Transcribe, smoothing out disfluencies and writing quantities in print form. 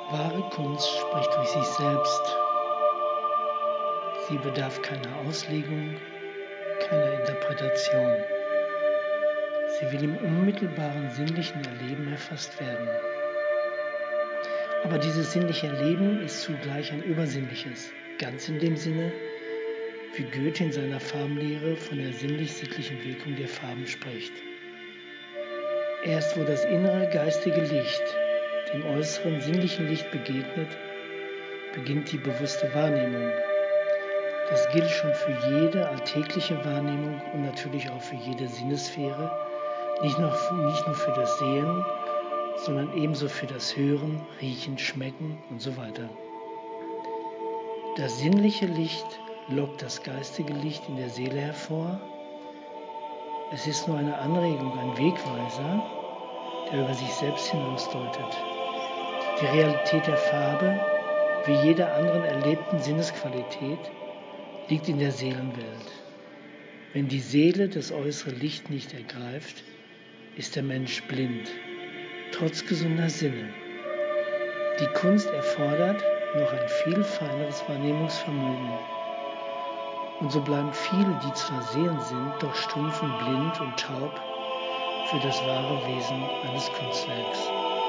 Wahre Kunst spricht durch sich selbst. Sie bedarf keiner Auslegung, keiner Interpretation. Sie will im unmittelbaren sinnlichen Erleben erfasst werden. Aber dieses sinnliche Erleben ist zugleich ein übersinnliches, ganz in dem Sinne, wie Goethe in seiner Farbenlehre von der sinnlich-sittlichen Wirkung der Farben spricht. Erst wo das innere geistige Licht dem äußeren sinnlichen Licht begegnet, beginnt die bewusste Wahrnehmung. Das gilt schon für jede alltägliche Wahrnehmung und natürlich auch für jede Sinnessphäre, nicht nur für das Sehen, sondern ebenso für das Hören, Riechen, Schmecken und so weiter. Das sinnliche Licht lockt das geistige Licht in der Seele hervor. Es ist nur eine Anregung, ein Wegweiser, der über sich selbst hinausdeutet. Die Realität der Farbe, wie jeder anderen erlebten Sinnesqualität, liegt in der Seelenwelt. Wenn die Seele das äußere Licht nicht ergreift, ist der Mensch blind, trotz gesunder Sinne. Die Kunst erfordert noch ein viel feineres Wahrnehmungsvermögen. Und so bleiben viele, die zwar sehend sind, doch stumpf und blind und taub für das wahre Wesen eines Kunstwerks.